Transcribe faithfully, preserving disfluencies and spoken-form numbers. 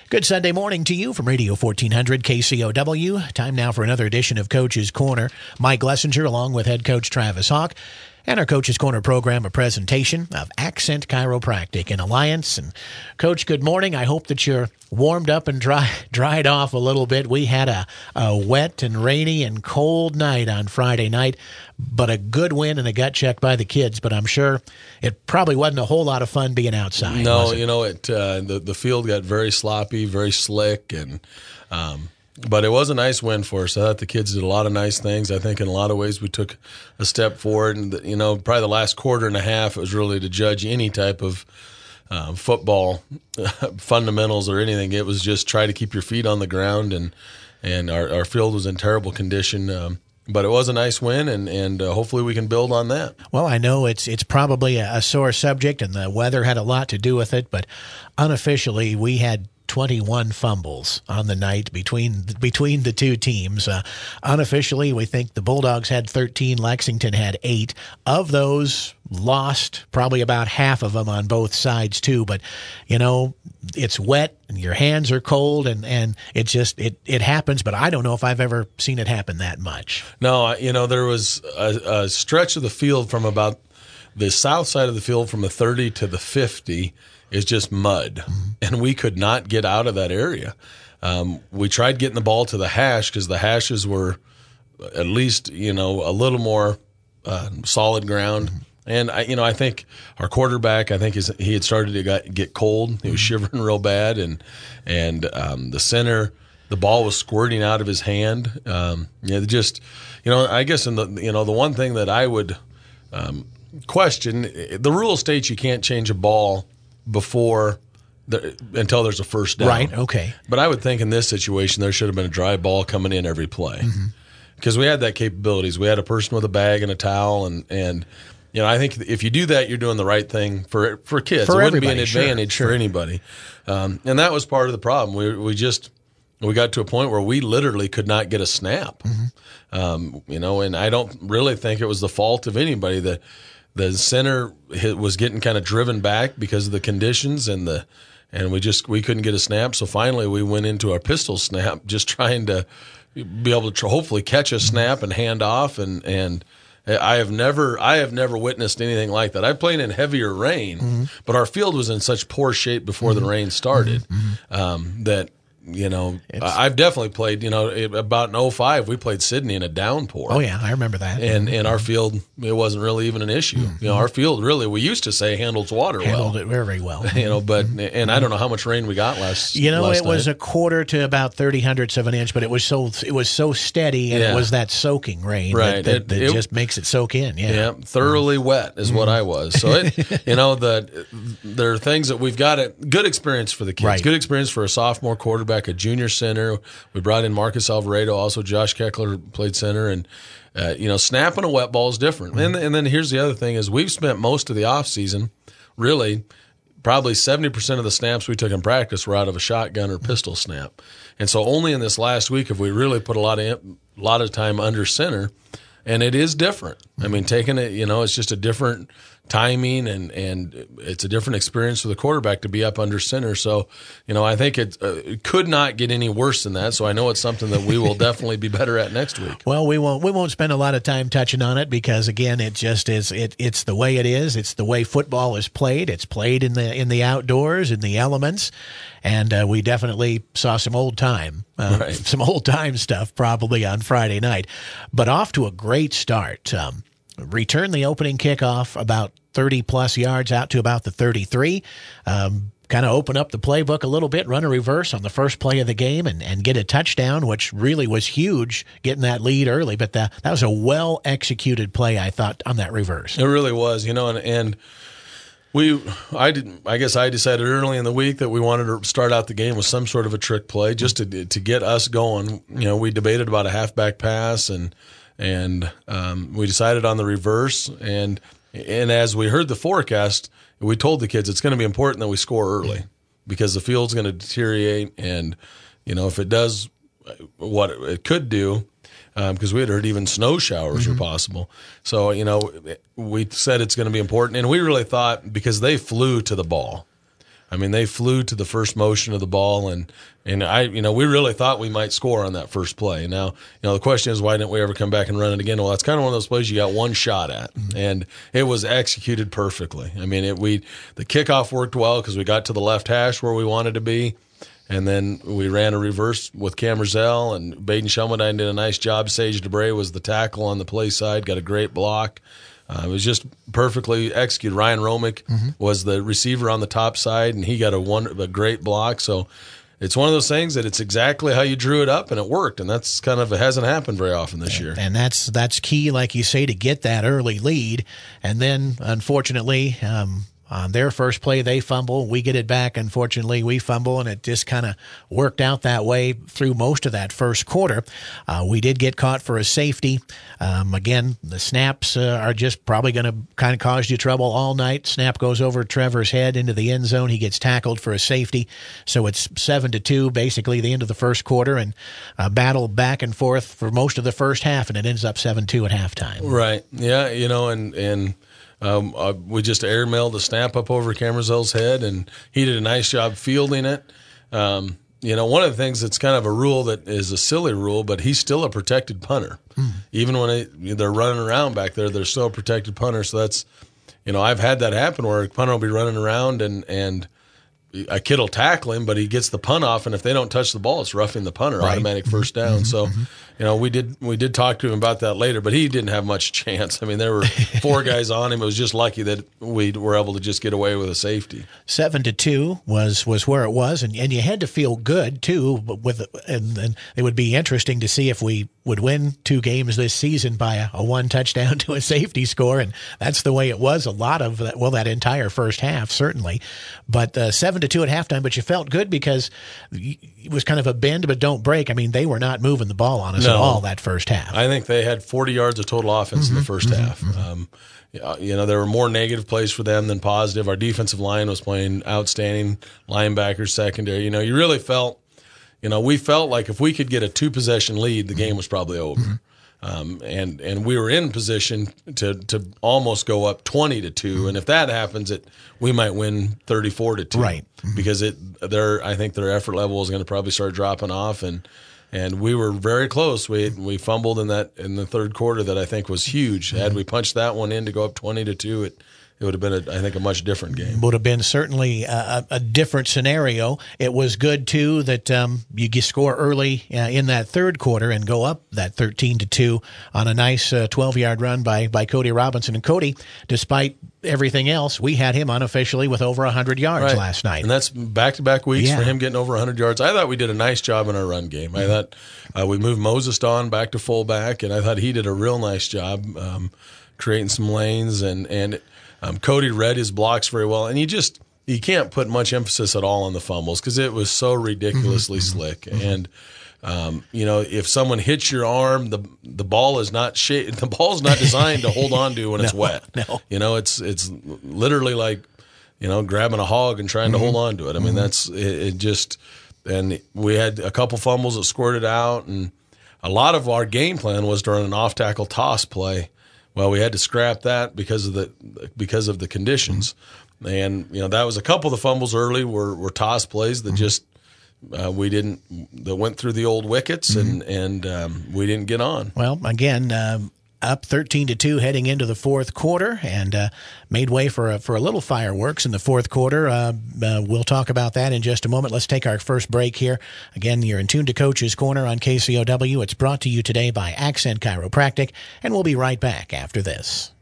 Good Sunday morning to you from Radio fourteen hundred K C O W. Time now for another edition of Coach's Corner. Mike Lessinger along with head coach Travis Hawk. And our Coach's Corner program, a presentation of Accent Chiropractic in Alliance. And Coach, good morning. I hope that you're warmed up and dry, dried off a little bit. We had a, a wet and rainy and cold night on Friday night, but a good win and a gut check by the kids. But I'm sure it probably wasn't a whole lot of fun being outside. No, you know, it uh, the, the field got very sloppy, very slick, and um, but it was a nice win for us. I thought the kids did a lot of nice things. I think in a lot of ways we took a step forward. And, you know, probably the last quarter and a half, it was really to judge any type of uh, football fundamentals or anything. It was just try to keep your feet on the ground, and and our, our field was in terrible condition. Um, but it was a nice win, and, and uh, hopefully we can build on that. Well, I know it's it's probably a, a sore subject, and the weather had a lot to do with it, but unofficially we had twenty-one fumbles on the night between between the two teams. Uh, unofficially, we think the Bulldogs had thirteen, Lexington had eight. Of those, lost probably about half of them on both sides too. But, you know, it's wet and your hands are cold, and, and it just it, it happens. But I don't know if I've ever seen it happen that much. No, you know, there was a, a stretch of the field from about the south side of the field from the thirty to the fifty is just mud, mm-hmm. and we could not get out of that area. Um, we tried getting the ball to the hash because the hashes were at least, you know, a little more uh, solid ground. Mm-hmm. And, I, you know, I think our quarterback, I think his, he had started to get, get cold. He was shivering real bad, and and um, the center, the ball was squirting out of his hand. Um, you know, just, you know, I guess in the, you know, the one thing that I would um, question, the rule states you can't change a ball before the, until there's a first down. Right, okay. But I would think in this situation there should have been a dry ball coming in every play. Because mm-hmm. we had that capabilities. We had a person with a bag and a towel, and, and you know, I think if you do that, you're doing the right thing for for kids. For it wouldn't be an sure, advantage sure. for anybody. Um, and that was part of the problem. We we just we got to a point where we literally could not get a snap. Mm-hmm. Um, you know, and I don't really think it was the fault of anybody. The The center was getting kind of driven back because of the conditions, and the and we just we couldn't get a snap. So finally, we went into our pistol snap, just trying to be able to tr- hopefully catch a snap and hand off. And, and I have never I have never witnessed anything like that. I played in heavier rain, mm-hmm. but our field was in such poor shape before mm-hmm. the rain started mm-hmm. um, that. You know, it's, I've definitely played, you know, about in oh five, we played Sydney in a downpour. Oh, yeah, I remember that. And in our field, it wasn't really even an issue. Mm-hmm. You know, our field really, we used to say handles water Handled well. Handled it very well. You know, but, and I don't know how much rain we got last You know, last it was night. a quarter to about thirty hundredths of an inch, but it was so it was so steady, and yeah. it was that soaking rain right. that, that, it, that it, just makes it soak in. Yeah, yeah thoroughly mm-hmm. wet is mm-hmm. what I was. So, it, you know, the, there are things that we've got, a good experience for the kids, right. good experience for a sophomore quarterback, a junior center. We brought in Marcus Alvarado, also Josh Keckler played center, and uh, you know, snapping a wet ball is different. Mm-hmm. And, and then here's the other thing: is we've spent most of the off season, really, probably seventy percent of the snaps we took in practice were out of a shotgun or pistol snap, and so only in this last week have we really put a lot of a lot of time under center, and it is different. I mean, taking it, you know, it's just a different timing, and, and it's a different experience for the quarterback to be up under center. So, you know, I think it, uh, it could not get any worse than that. So I know it's something that we will definitely be better at next week. Well, we won't we won't spend a lot of time touching on it because, again, it just is it it's the way it is. It's the way football is played. It's played in the in the outdoors, in the elements, and uh, we definitely saw some old time, uh, right. some old time stuff probably on Friday night, but off to a great start. Um, Return the opening kickoff about thirty plus yards out to about the thirty-three. Um, kind of open up the playbook a little bit, run a reverse on the first play of the game, and, and get a touchdown, which really was huge, getting that lead early. But that, that was a well-executed play, I thought, on that reverse. It really was, you know, and, and we, I did, I guess I decided early in the week that we wanted to start out the game with some sort of a trick play just to to get us going. You know, we debated about a halfback pass, and And um, we decided on the reverse, and and as we heard the forecast, we told the kids it's going to be important that we score early because the field's going to deteriorate, and you know if it does what it could do, because um, we had heard even snow showers mm-hmm. were possible. So you know we said it's going to be important, and we really thought because they flew to the ball. I mean, they flew to the first motion of the ball, and and I, you know, we really thought we might score on that first play. Now, you know, the question is, why didn't we ever come back and run it again? Well, that's kind of one of those plays you got one shot at, and it was executed perfectly. I mean, it we the kickoff worked well because we got to the left hash where we wanted to be. And then we ran a reverse with Cam Rizell, and Baden Shelmadine did a nice job. Sage DeBray was the tackle on the play side, got a great block. Uh, it was just perfectly executed. Ryan Romick mm-hmm. was the receiver on the top side, and he got a, one, a great block. So it's one of those things that it's exactly how you drew it up, and it worked. And that's kind of – it hasn't happened very often this year. And that's that's key, like you say, to get that early lead. And then, unfortunately um, – on their first play, they fumble. We get it back. Unfortunately, we fumble, and it just kind of worked out that way through most of that first quarter. Uh, we did get caught for a safety. Um, again, the snaps uh, are just probably going to kind of cause you trouble all night. Snap goes over Trevor's head into the end zone. He gets tackled for a safety. So it's seven to two, basically the end of the first quarter, and a battle back and forth for most of the first half, and it ends up seven two at halftime. Right. Yeah, you know, and and – Um, uh, we just airmailed the snap up over Cam Rizell's head, and he did a nice job fielding it. Um, you know, one of the things that's kind of a rule that is a silly rule, but he's still a protected punter. Mm. Even when they, they're running around back there, they're still a protected punter. So that's, you know, I've had that happen where a punter will be running around and, and a kid will tackle him, but he gets the punt off, and if they don't touch the ball, it's roughing the punter, right. Automatic first down. Mm-hmm. So, you know, we did we did talk to him about that later, but he didn't have much chance. I mean, there were four guys on him. It was just lucky that we were able to just get away with a safety. Seven to two was was where it was, and, and you had to feel good too. With and, and it would be interesting to see if we would win two games this season by a, a one touchdown to a safety score, and that's the way it was a lot of that. Well, that entire first half certainly, but uh, seven to two at halftime. But you felt good because it was kind of a bend but don't break. I mean, they were not moving the ball on us no. at all that first half. I think they had forty yards of total offense mm-hmm, in the first mm-hmm, half. Mm-hmm. Um, you know, there were more negative plays for them than positive. Our defensive line was playing outstanding. Linebackers, secondary. You know, you really felt. You know, we felt like if we could get a two-possession lead, the game was probably over. Mm-hmm. Um, and and we were in position to to almost go up twenty to two. Mm-hmm. And if that happens, it we might win thirty-four to two. Right. Mm-hmm. Because it their I think their effort level is going to probably start dropping off, and and we were very close. We we fumbled in that in the third quarter that I think was huge. Mm-hmm. Had we punched that one in to go up twenty to two, it It would have been, a, I think, a much different game. Would have been certainly a, a different scenario. It was good, too, that um, you score early uh, in that third quarter and go up that thirteen to two on a nice twelve-yard uh, run by, by Cody Robinson. And Cody, despite everything else, we had him unofficially with over one hundred yards right. last night. And that's back-to-back weeks yeah. for him getting over one hundred yards. I thought we did a nice job in our run game. I thought uh, we moved Moses Don back to fullback, and I thought he did a real nice job um, creating some lanes, and and – Um, Cody read his blocks very well, and you just you can't put much emphasis at all on the fumbles because it was so ridiculously mm-hmm. slick. Mm-hmm. And um, you know, if someone hits your arm, the the ball is not sh- the ball's not designed to hold on to when no, it's wet. No. You know, it's it's literally like you know grabbing a hog and trying mm-hmm. to hold on to it. I mean, mm-hmm. that's it, it. Just and we had a couple fumbles that squirted out, and a lot of our game plan was during an off tackle toss play. Well, we had to scrap that because of the because of the conditions, mm-hmm. and you know that was a couple of the fumbles early were, were toss plays that mm-hmm. just uh, we didn't that went through the old wickets mm-hmm. and and um, we didn't get on. Well, again, um, up thirteen to two heading into the fourth quarter, and uh, made way for a, for a little fireworks in the fourth quarter. Uh, uh, we'll talk about that in just a moment. Let's take our first break here. Again, you're in tune to Coach's Corner on K C O W. It's brought to you today by Accent Chiropractic, and we'll be right back after this.